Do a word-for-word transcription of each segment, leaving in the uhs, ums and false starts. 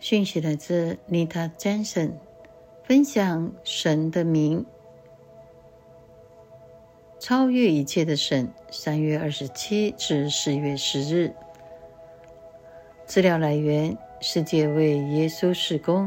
讯息来自 Nita Jensen， 分享神的名，超越一切的神，三月二十七至四月十日。资料来源：世界为耶稣事工。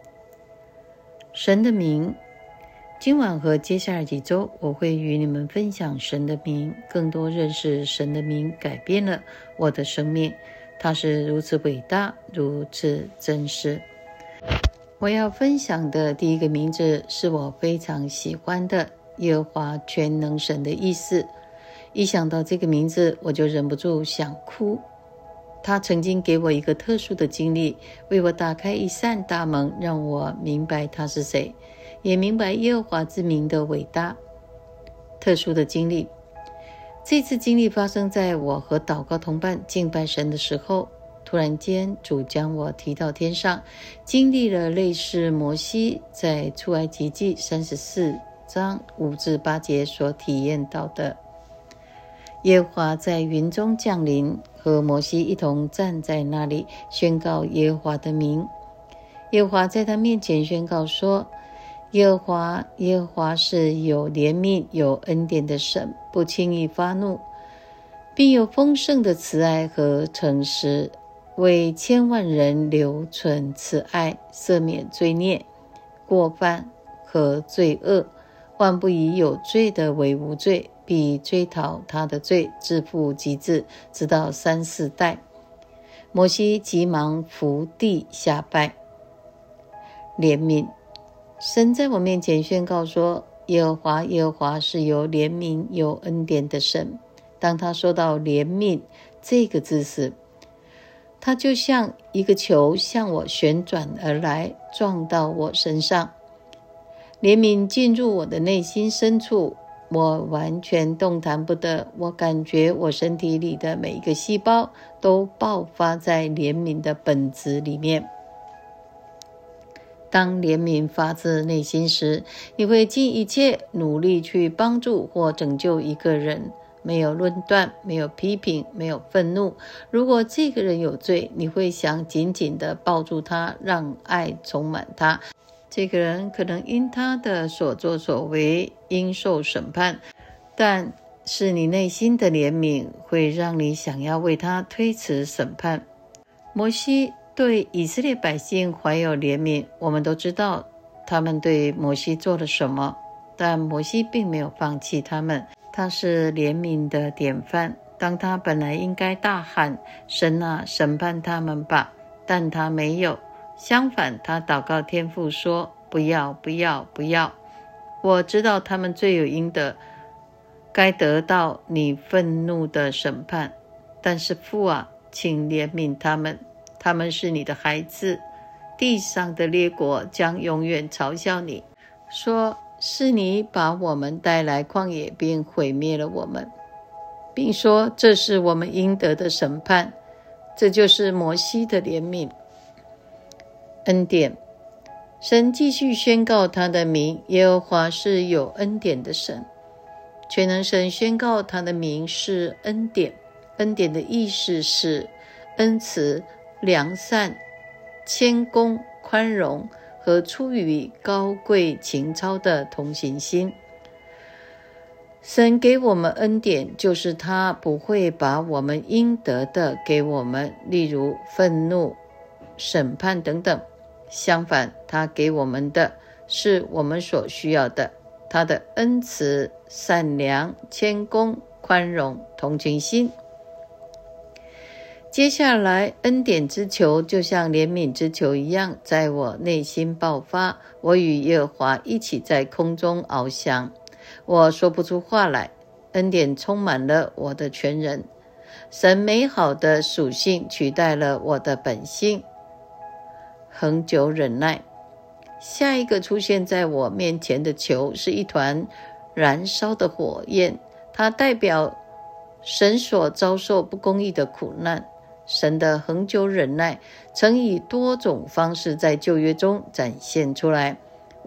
神的名，今晚和接下来几周，我会与你们分享神的名，更多认识神的名，改变了我的生命。它是如此伟大，如此真实。我要分享的第一个名字是我非常喜欢的耶和华全能神的意思。一想到这个名字，我就忍不住想哭。他曾经给我一个特殊的经历，为我打开一扇大门，让我明白他是谁，也明白耶和华之名的伟大。特殊的经历，这次经历发生在我和祷告同伴敬拜神的时候。突然间，主将我提到天上，经历了类似摩西在出埃及记三十四章五至八节所体验到的。耶和华在云中降临，和摩西一同站在那里，宣告耶和华的名。耶和华在他面前宣告说：耶和华，耶和华是有怜悯、有恩典的神，不轻易发怒，并有丰盛的慈爱和诚实，为千万人留存慈爱，赦免罪孽、过犯和罪恶，万不以有罪的为无罪，必追讨他的罪，自负及至，直到三四代。摩西急忙伏地下拜。怜悯，神在我面前宣告说：耶和华，耶和华是有怜悯、有恩典的神。当他说到怜悯这个字时，他就像一个球向我旋转而来，撞到我身上。怜悯进入我的内心深处，我完全动弹不得。我感觉我身体里的每一个细胞都爆发在怜悯的本质里面。当怜悯发自内心时，你会尽一切努力去帮助或拯救一个人，没有论断，没有批评，没有愤怒。如果这个人有罪，你会想紧紧地抱住他，让爱充满他。这个人可能因他的所作所为应受审判，但是你内心的怜悯会让你想要为他推迟审判。摩西对以色列百姓怀有怜悯，我们都知道他们对摩西做了什么，但摩西并没有放弃他们。他是怜悯的典范。当他本来应该大喊：神啊，审判他们吧，但他没有。相反，他祷告天父说：不要，不要，不要。我知道他们罪有应得，该得到你愤怒的审判，但是父啊，请怜悯他们，他们是你的孩子。地上的列国将永远嘲笑你，说是你把我们带来旷野，并毁灭了我们，并说这是我们应得的审判。这就是摩西的怜悯。恩典，神继续宣告他的名，耶和华是有恩典的神。全能神宣告他的名是恩典。恩典的意思是恩慈、良善、谦恭、宽容和出于高贵情操的同情心。神给我们恩典，就是他不会把我们应得的给我们，例如愤怒、审判等等。相反，他给我们的是我们所需要的，他的恩慈、善良、谦恭、宽容、同情心。接下来，恩典之球就像怜悯之球一样，在我内心爆发。我与耶和华一起在空中翱翔，我说不出话来。恩典充满了我的全人，神美好的属性取代了我的本性，恒久忍耐。下一个出现在我面前的球是一团燃烧的火焰，它代表神所遭受不公义的苦难。神的恒久忍耐曾以多种方式在旧约中展现出来。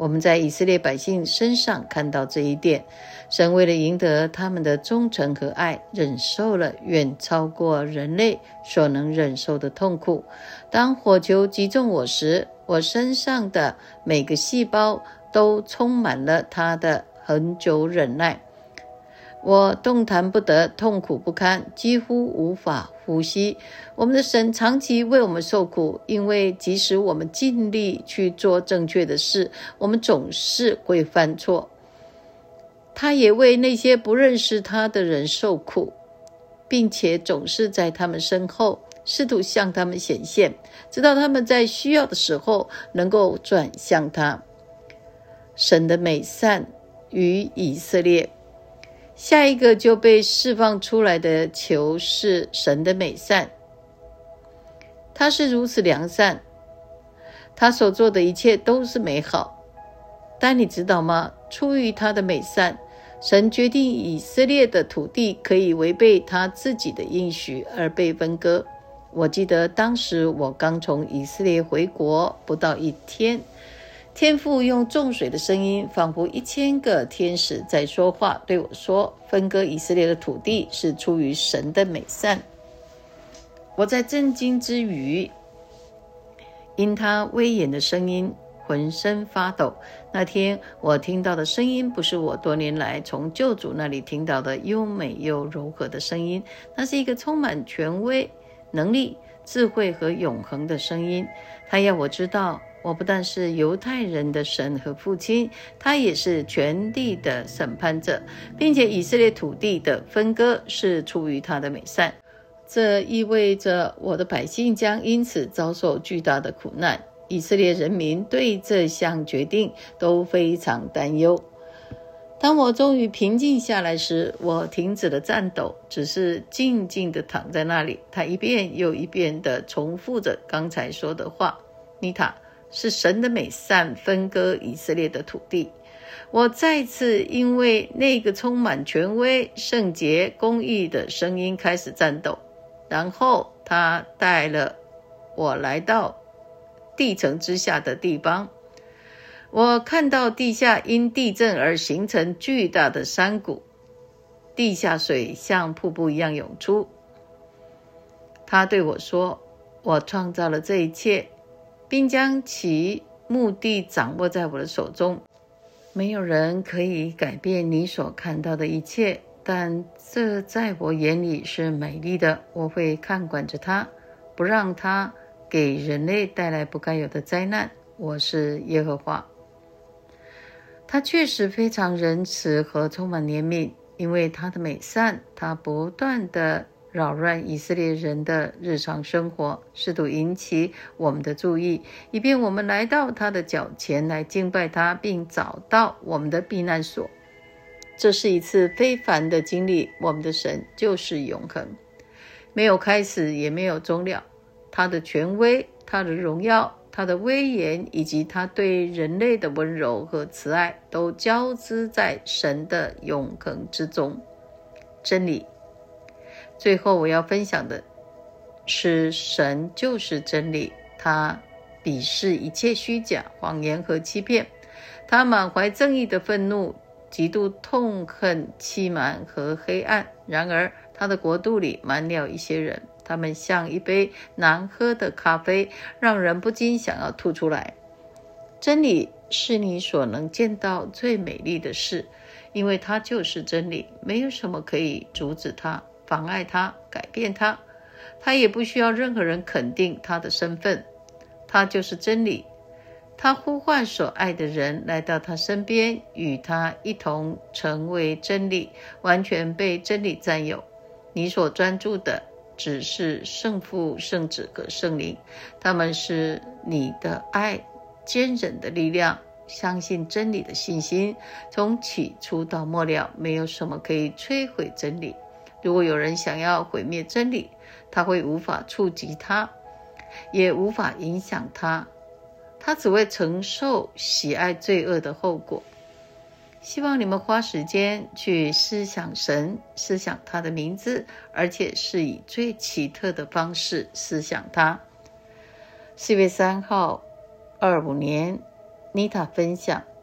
我们在以色列百姓身上看到这一点，神为了赢得他们的忠诚和爱，忍受了远超过人类所能忍受的痛苦。当火球击中我时，我身上的每个细胞都充满了他的恒久忍耐。我动弹不得，痛苦不堪，几乎无法呼吸。我们的神长期为我们受苦，因为即使我们尽力去做正确的事，我们总是会犯错。他也为那些不认识他的人受苦，并且总是在他们身后试图向他们显现，直到他们在需要的时候能够转向他。神的美善与以色列，下一个就被释放出来的球是神的美善。他是如此良善，他所做的一切都是美好。但你知道吗？出于他的美善，神决定以色列的土地可以违背他自己的应许而被分割。我记得当时我刚从以色列回国不到一天，天父用重水的声音，仿佛一千个天使在说话，对我说，分割以色列的土地是出于神的美善。我在震惊之余，因他威严的声音浑身发抖。那天我听到的声音不是我多年来从救主那里听到的优美又柔和的声音，那是一个充满权威、能力、智慧和永恒的声音。他要我知道，我不但是犹太人的神和父亲，他也是全地的审判者，并且以色列土地的分割是出于他的美善。这意味着我的百姓将因此遭受巨大的苦难。以色列人民对这项决定都非常担忧。当我终于平静下来时，我停止了颤抖，只是静静地躺在那里。他一遍又一遍地重复着刚才说的话。妮塔，是神的美善分割以色列的土地。我再次因为那个充满权威、圣洁、公义的声音开始颤抖。然后他带了我来到地层之下的地方。我看到地下因地震而形成巨大的山谷，地下水像瀑布一样涌出。他对我说，我创造了这一切，并将其目的掌握在我的手中。没有人可以改变你所看到的一切，但这在我眼里是美丽的。我会看管着它，不让它给人类带来不该有的灾难。我是耶和华。他确实非常仁慈和充满怜悯，因为他的美善，他不断地扰乱以色列人的日常生活，试图引起我们的注意，以便我们来到他的脚前来敬拜他，并找到我们的避难所。这是一次非凡的经历。我们的神就是永恒，没有开始也没有终了。他的权威，他的荣耀，他的威严，以及他对人类的温柔和慈爱，都交织在神的永恒之中。真理。最后我要分享的是，神就是真理。他鄙视一切虚假、谎言和欺骗。他满怀正义的愤怒，极度痛恨欺瞒和黑暗。然而他的国度里满了一些人，他们像一杯难喝的咖啡，让人不禁想要吐出来。真理是你所能见到最美丽的事，因为它就是真理，没有什么可以阻止它、妨碍它、改变它。它也不需要任何人肯定它的身份。它就是真理。他呼唤所爱的人来到他身边，与他一同成为真理，完全被真理占有。你所专注的只是圣父、圣子和圣灵，他们是你的爱、坚忍的力量，相信真理的信心。从起初到末了，没有什么可以摧毁真理。如果有人想要毁灭真理，他会无法触及它，也无法影响它。他只会承受喜爱罪恶的后果。希望你们花时间去思想神，思想他的名字，而且是以最奇特的方式思想他。四月三号，二五年，妮塔分享。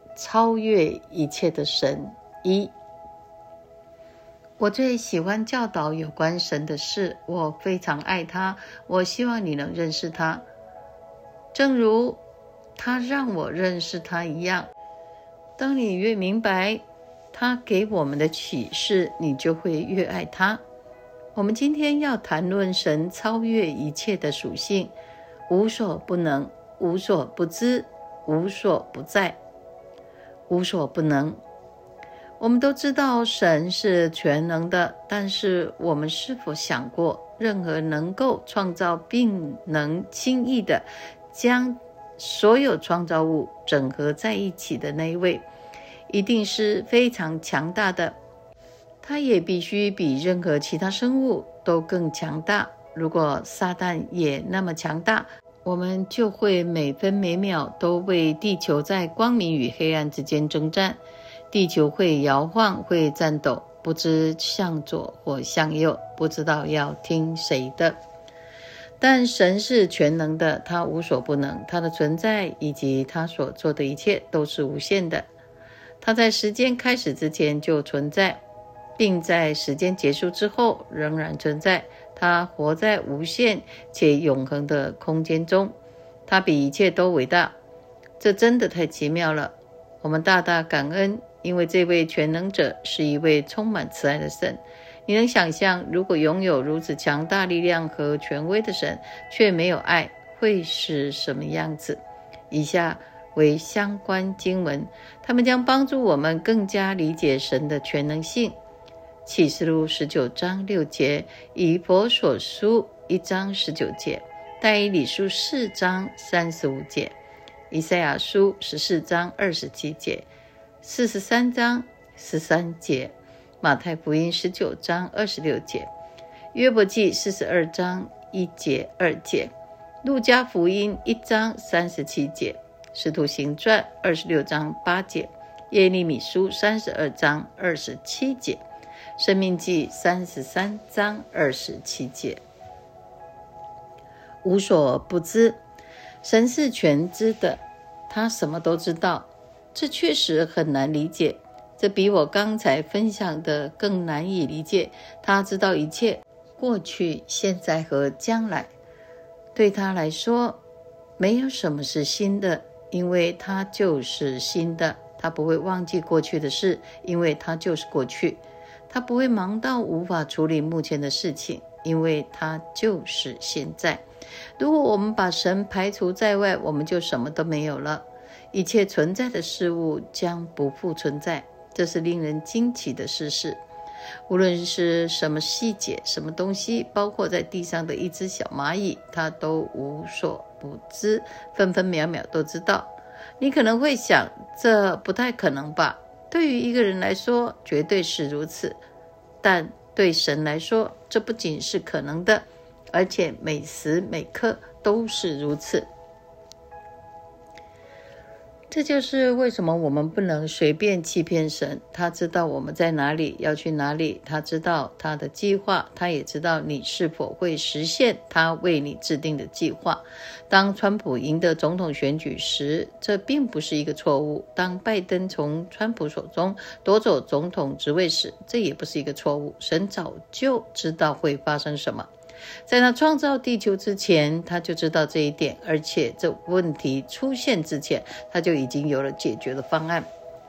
超越一切的神。一，我最喜欢教导有关神的事，我非常爱他，我希望你能认识他，正如他让我认识他一样。当你越明白他给我们的启示，你就会越爱他。我们今天要谈论神超越一切的属性，无所不能，无所不知，无所不在，无所不能。我们都知道神是全能的，但是我们是否想过，任何能够创造并能轻易的将所有创造物整合在一起的那一位，一定是非常强大的，他也必须比任何其他生物都更强大。如果撒旦也那么强大，我们就会每分每秒都为地球在光明与黑暗之间征战，地球会摇晃，会颤抖，不知向左或向右，不知道要听谁的。但神是全能的，他无所不能，他的存在以及他所做的一切都是无限的。他在时间开始之前就存在，并在时间结束之后仍然存在。他活在无限且永恒的空间中，他比一切都伟大。这真的太奇妙了，我们大大感恩，因为这位全能者是一位充满慈爱的神。你能想象，如果拥有如此强大力量和权威的神却没有爱，会是什么样子？以下为相关经文，他们将帮助我们更加理解神的全能性。启示录十九章六节，以弗所书一章十九节，但以理书四章三十五节，以赛亚书十四章二十七节，四十三章十三节，马太福音十九章二十六节，约伯记四十二章一节二节，路加福音一章三十七节，使徒行传二十六章八节，耶利米书三十二章二十七节，申命记三十三章二十七节。无所不知，神是全知的，他什么都知道。这确实很难理解，这比我刚才分享的更难以理解。他知道一切，过去、现在和将来。对他来说，没有什么是新的，因为他就是新的。他不会忘记过去的事，因为他就是过去。他不会忙到无法处理目前的事情，因为他就是现在。如果我们把神排除在外，我们就什么都没有了，一切存在的事物将不复存在，这是令人惊奇的事实。无论是什么细节，什么东西，包括在地上的一只小蚂蚁，他都无所不知，分分秒秒都知道。你可能会想，这不太可能吧？对于一个人来说，绝对是如此，但对神来说，这不仅是可能的，而且每时每刻都是如此。这就是为什么我们不能随便欺骗神。他知道我们在哪里，要去哪里，他知道他的计划，他也知道你是否会实现他为你制定的计划。当川普赢得总统选举时，这并不是一个错误；当拜登从川普手中夺走总统职位时，这也不是一个错误。神早就知道会发生什么，在他创造地球之前，他就知道这一点，而且这问题出现之前，他就已经有了解决的方案。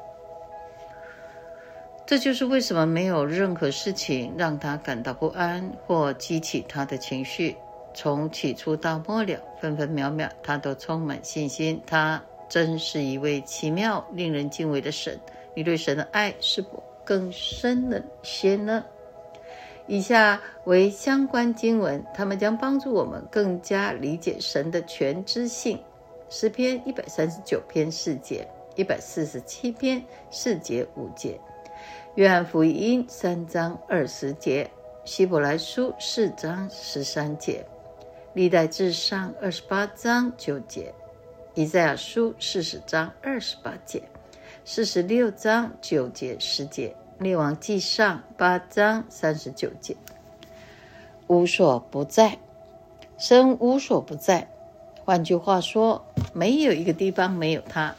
这就是为什么没有任何事情让他感到不安或激起他的情绪。从起初到末了，分分秒秒，他都充满信心。他真是一位奇妙、令人敬畏的神。你对神的爱是否更深了些呢？以下为相关经文，他们将帮助我们更加理解神的全知性。诗篇一百三十九篇四节，一百四十七篇四节五节，约翰福音三章二十节，希伯来书四章十三节，历代志上二十八章九节，以赛亚书四十章二十八节，四十六章九节十节，列王纪上八章三十九节。无所不在，神无所不在。换句话说，没有一个地方没有他。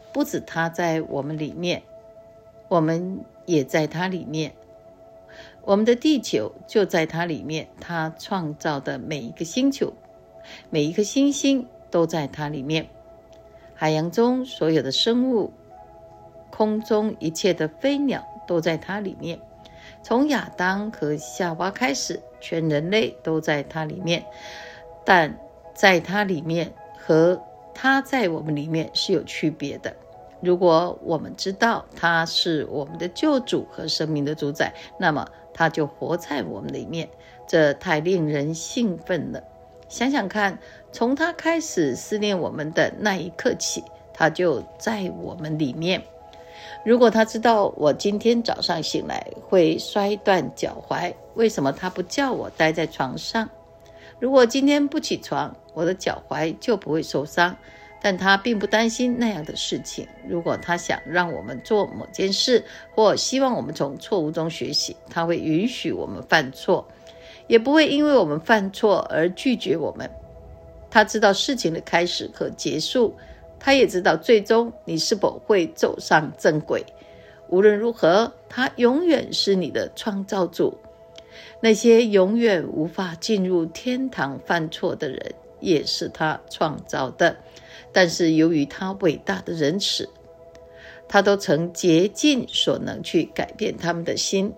不止他在我们里面，我们也在他里面。我们的地球就在他里面，他创造的每一个星球，每一颗星星都在他里面。海洋中所有的生物，空中一切的飞鸟都在他里面。从亚当和夏娃开始，全人类都在他里面，但在他里面和他在我们里面是有区别的。如果我们知道他是我们的救主和生命的主宰，那么他就活在我们里面，这太令人兴奋了。想想看，从他开始思念我们的那一刻起，他就在我们里面。如果他知道我今天早上醒来会摔断脚踝，为什么他不叫我待在床上？如果今天不起床，我的脚踝就不会受伤，但他并不担心那样的事情。如果他想让我们做某件事，或希望我们从错误中学习，他会允许我们犯错，也不会因为我们犯错而拒绝我们。他知道事情的开始和结束，他也知道最终你是否会走上正轨。无论如何，他永远是你的创造主。那些永远无法进入天堂犯错的人，也是他创造的。但是由于他伟大的仁慈，他都曾竭尽所能去改变他们的心。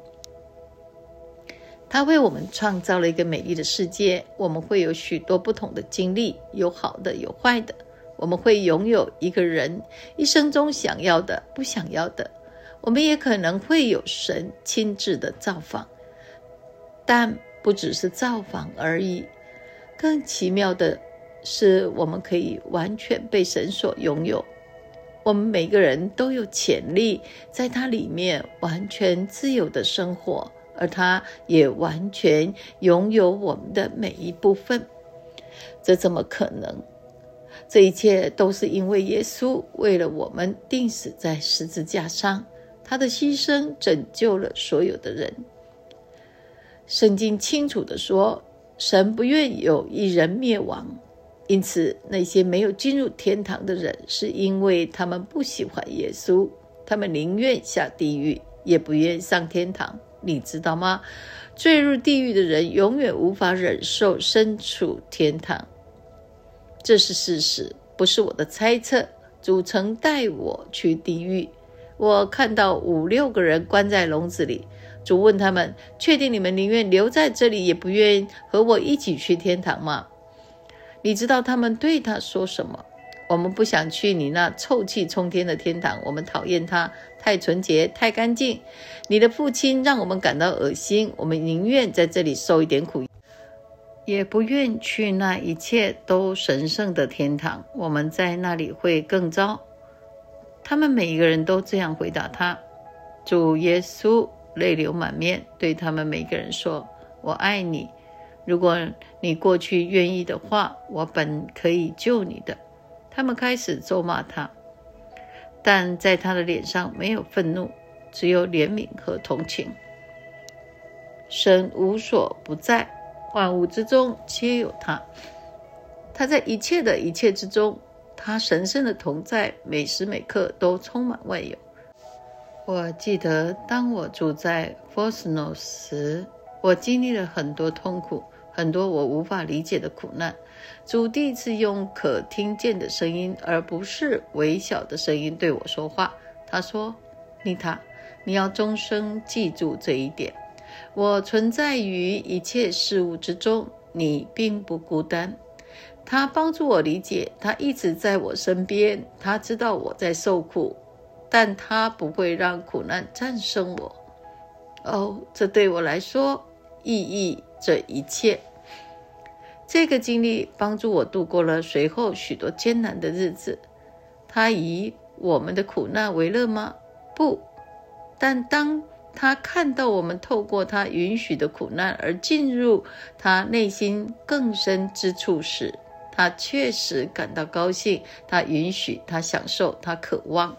他为我们创造了一个美丽的世界，我们会有许多不同的经历，有好的有坏的。我们会拥有一个人一生中想要的不想要的，我们也可能会有神亲自的造访，但不只是造访而已。更奇妙的是，我们可以完全被神所拥有。我们每个人都有潜力在他里面完全自由的生活，而他也完全拥有我们的每一部分。这怎么可能？这一切都是因为耶稣为了我们钉死在十字架上，他的牺牲拯救了所有的人。圣经清楚地说，神不愿有一人灭亡，因此那些没有进入天堂的人，是因为他们不喜欢耶稣，他们宁愿下地狱，也不愿上天堂。你知道吗？坠入地狱的人永远无法忍受身处天堂。这是事实，不是我的猜测。主曾带我去地狱，我看到五六个人关在笼子里。主问他们，确定你们宁愿留在这里，也不愿和我一起去天堂吗？你知道他们对他说什么？我们不想去你那臭气冲天的天堂，我们讨厌它，太纯洁，太干净。你的父亲让我们感到恶心，我们宁愿在这里受一点苦，也不愿去那一切都神圣的天堂，我们在那里会更糟。他们每一个人都这样回答他。主耶稣泪流满面对他们每一个人说，我爱你，如果你过去愿意的话，我本可以救你的。他们开始咒骂他，但在他的脸上没有愤怒，只有怜悯和同情。神无所不在，万物之中皆有他，他在一切的一切之中，他神圣的同在每时每刻都充满万有。我记得当我住在 Fresno 时，我经历了很多痛苦，很多我无法理解的苦难。主第一次用可听见的声音，而不是微小的声音对我说话。他说，妮塔，你要终生记住这一点，我存在于一切事物之中，你并不孤单。他帮助我理解，他一直在我身边，他知道我在受苦，但他不会让苦难战胜我。哦，这对我来说意义这一切。这个经历帮助我度过了随后许多艰难的日子。他以我们的苦难为乐吗？不，但当他看到我们透过他允许的苦难而进入他内心更深之处时，他确实感到高兴，他允许，他享受，他渴望。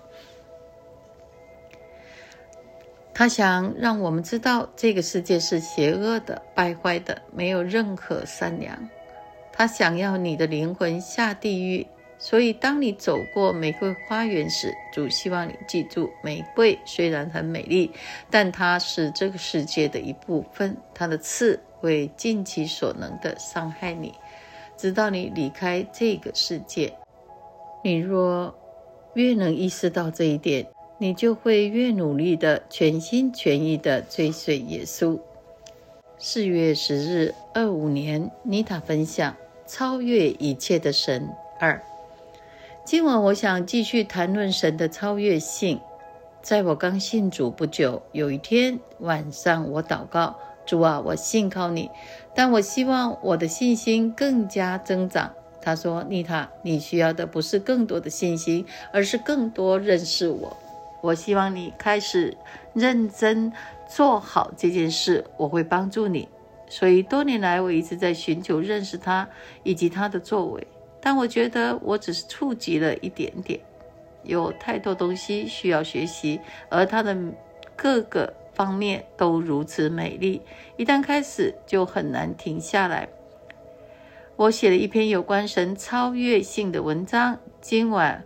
他想让我们知道这个世界是邪恶的、败坏的，没有任何善良。他想要你的灵魂下地狱， 所以当你走过玫瑰花园时，主希望你记住，玫瑰虽然很美丽，但它是这个世界的一部分，它的刺会尽其所能的伤害你，直到你离开这个世界。你若越能意识到这一点，你就会越努力的全心全意的追随耶稣。四月十日，二五年，妮塔分享超越一切的神二。今晚我想继续谈论神的超越性。在我刚信主不久，有一天晚上我祷告，主啊，我信靠你，但我希望我的信心更加增长。他说，妮塔，你需要的不是更多的信心，而是更多认识我。我希望你开始认真做好这件事，我会帮助你。所以多年来我一直在寻求认识他以及他的作为，但我觉得我只是触及了一点点，有太多东西需要学习，而他的各个方面都如此美丽，一旦开始就很难停下来。我写了一篇有关神超越性的文章，今晚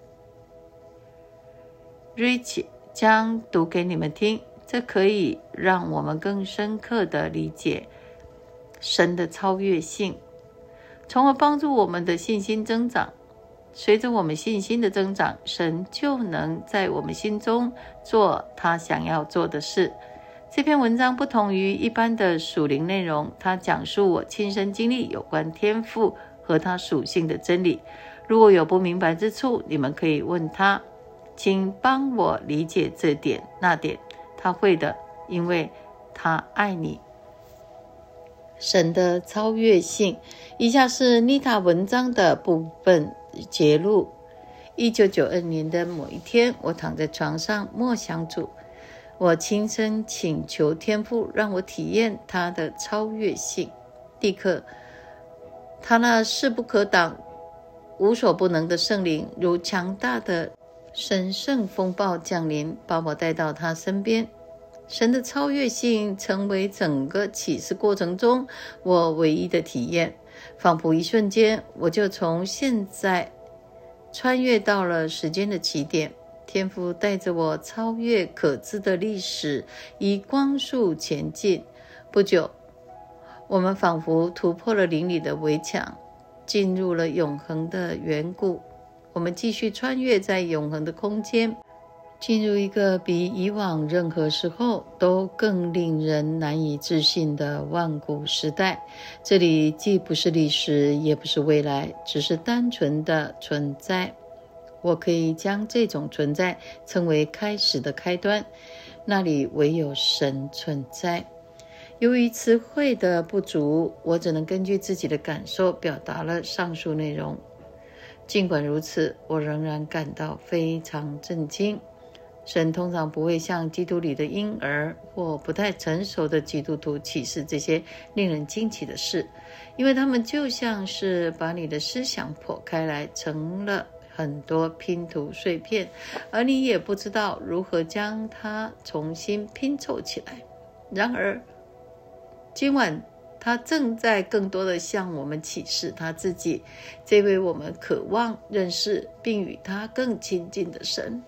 Rich 将读给你们听，这可以让我们更深刻地理解神的超越性，从而帮助我们的信心增长。随着我们信心的增长，神就能在我们心中做他想要做的事。这篇文章不同于一般的属灵内容，它讲述我亲身经历有关天父和他属性的真理。如果有不明白之处，你们可以问他，请帮我理解这点那点，他会的，因为他爱你。神的超越性。以下是妮塔文章的部分节录。一九九二年的某一天，我躺在床上默想主，我亲身请求天父让我体验他的超越性。立刻，他那势不可挡、无所不能的圣灵如强大的神圣风暴降临，把我带到他身边。神的超越性成为整个启示过程中我唯一的体验，仿佛一瞬间我就从现在穿越到了时间的起点。天父带着我超越可知的历史，以光速前进。不久，我们仿佛突破了灵里的围墙，进入了永恒的远古。我们继续穿越在永恒的空间，进入一个比以往任何时候都更令人难以置信的万古时代。这里既不是历史，也不是未来，只是单纯的存在。我可以将这种存在称为开始的开端，那里唯有神存在。由于词汇的不足，我只能根据自己的感受表达了上述内容。尽管如此，我仍然感到非常震惊。神通常不会向基督里的婴儿或不太成熟的基督徒启示这些令人惊奇的事，因为他们就像是把你的思想剖开来，成了很多拼图碎片，而你也不知道如何将它重新拼凑起来。然而，今晚他正在更多地向我们启示他自己，这位我们渴望认识并与他更亲近的神。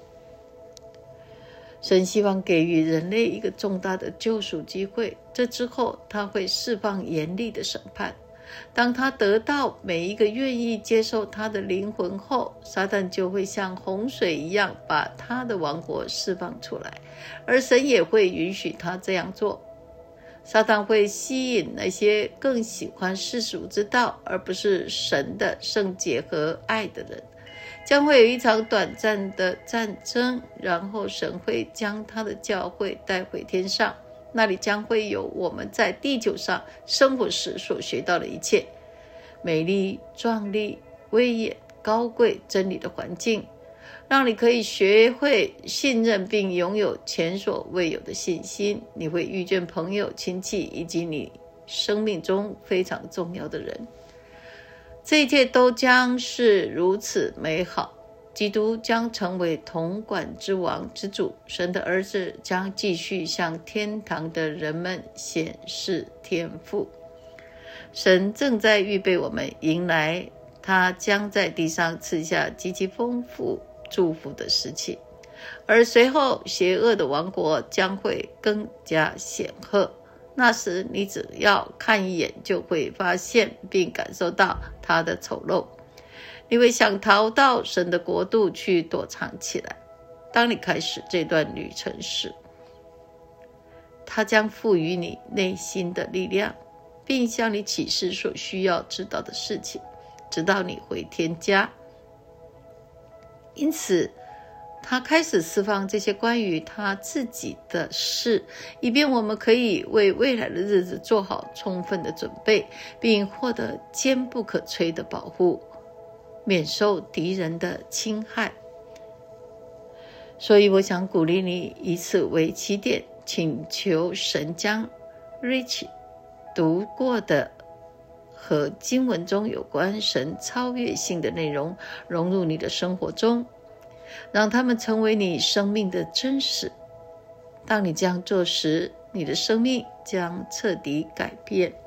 神希望给予人类一个重大的救赎机会，这之后他会释放严厉的审判。当他得到每一个愿意接受他的灵魂后，撒旦就会像洪水一样把他的王国释放出来，而神也会允许他这样做。撒旦会吸引那些更喜欢世俗之道而不是神的圣洁和爱的人。将会有一场短暂的战争，然后神会将他的教会带回天上，那里将会有我们在地球上生活时所学到的一切，美丽、壮丽、威严、高贵、真理的环境，让你可以学会信任并拥有前所未有的信心。你会遇见朋友、亲戚以及你生命中非常重要的人。这一切都将是如此美好。基督将成为统管之王之主，神的儿子将继续向天堂的人们显示天赋。神正在预备我们迎来他将在地上赐下极其丰富祝福的事情，而随后邪恶的王国将会更加显赫。那时你只要看一眼就会发现并感受到它的丑陋，你会想逃到神的国度去躲藏起来。当你开始这段旅程时，他将赋予你内心的力量，并向你启示所需要知道的事情，直到你回天家。因此他开始释放这些关于他自己的事，以便我们可以为未来的日子做好充分的准备，并获得坚不可摧的保护，免受敌人的侵害。所以我想鼓励你以此为起点，请求神将 Rich 读过的和经文中有关神超越性的内容融入你的生活中，让它们成为你生命的真实。当你这样做时，你的生命将彻底改变。